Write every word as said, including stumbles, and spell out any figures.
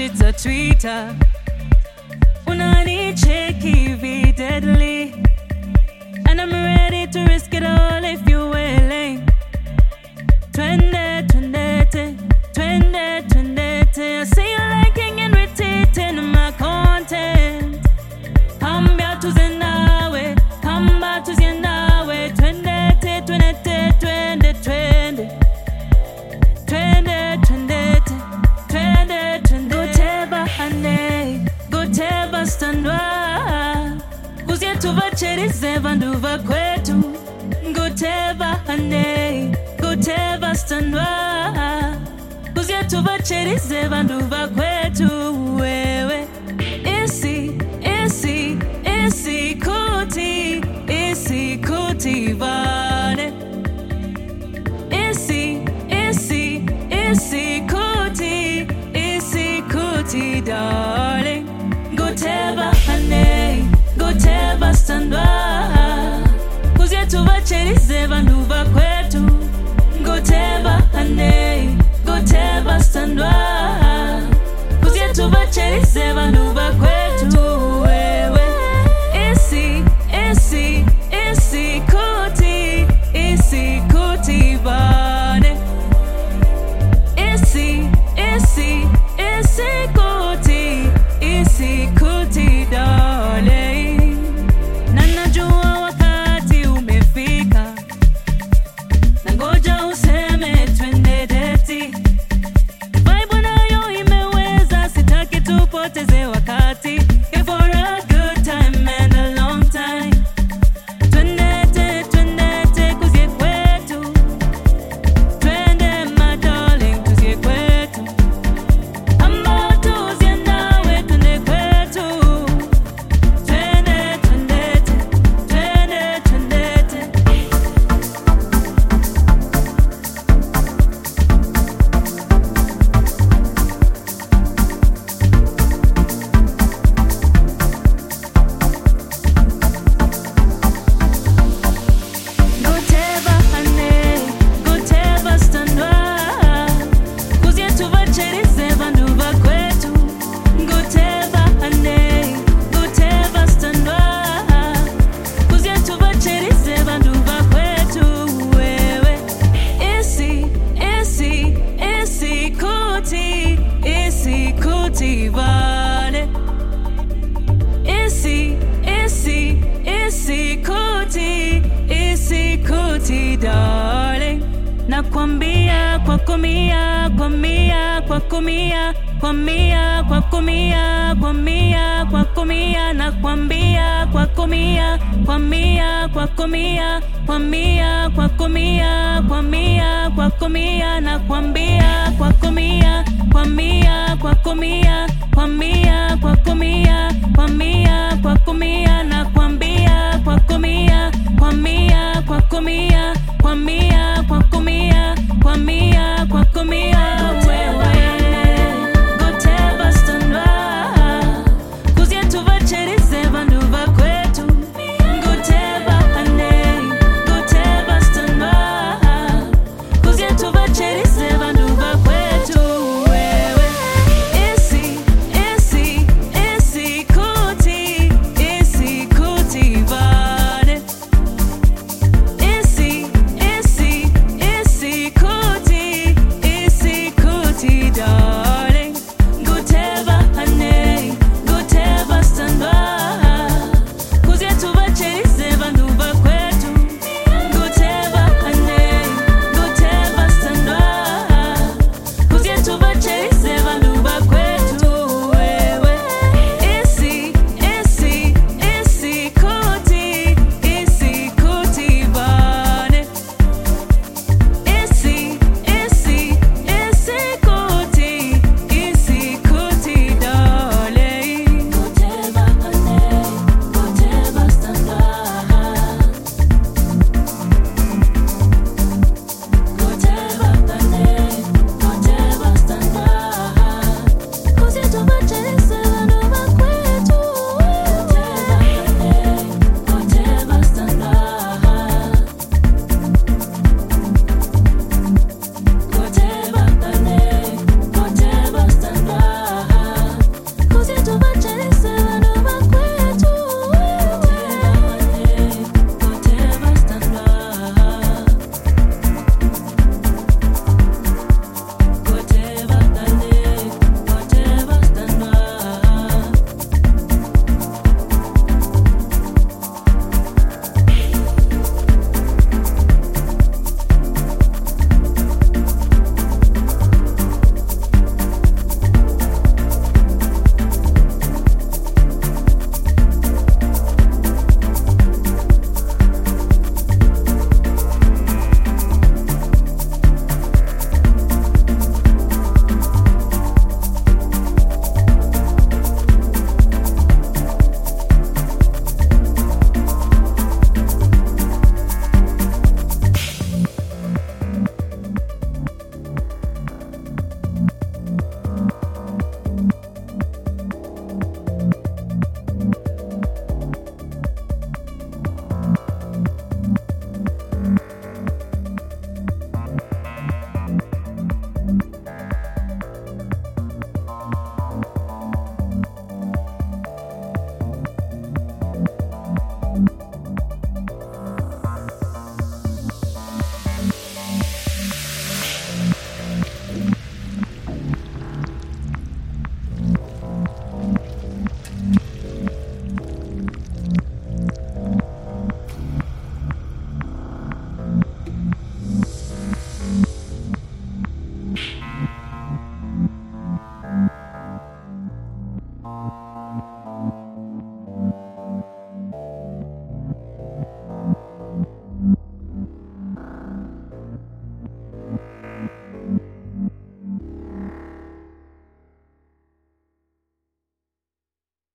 it's a tweeter. Unani checky be deadly, and I'm ready to risk it all if you're willing. Twende, twendete, twende, twendete. I see you liking and retweeting my content. Cambia tuze nawe, kamba tuze nawe. Twendete, twendete, twende, twende. Twende, twendete, twende, twende. Goteba hane, goteba standwa. Kuzia tuvacherize vanduva kwetu. Goteba hane, goteba standwa. Kuzia tuvacherize vanduva kwetu. Wewe isi, isi, isi kuti, isi kuti vane. Isi, isi, isi kuti, isi kuti darling. Goteba hane, goteba standwa. Kuzia tuvacherize vanduva kwetu. Goteba hane, goteba standwa. Kuzia tuvacherize vanduva kwetu. Wewe isi, isi, isi kuti, isi kuti vane. Isi, isi, isi kuti, isi kuti darling. Na najua wakati umefika, nangoja useme twende deti. Vibe nayo imeweza, sitaki tupoteze wakati. Here for a good time and a long time. Twendete, twendete kuzie kwetu. Twende my darling kuzie kwetu. Amba tuzie nawe twende kwetu. Twende, twendete, twende, twendete. Goteba hane, goteba standwa. Kuzia tuvacherize vanduva kwetu. Goteba hane, goteba standwa. Kuzia tuvacherize vanduva kwetu. Wewe isi, isi, isi kuti, isi kuti vane. Isi, isi, isi kuti, isi kuti darling. Nakwambia kwa kumia, kwa mia, kwa kumia, kwa mia, kwa kumia, kwa mia, kwa kumia. Nakwambia kwa kumia, kwa mia, kwa kumia, kwa mia, kwa kumia, kwa mia, kwa kumia. Nakwambia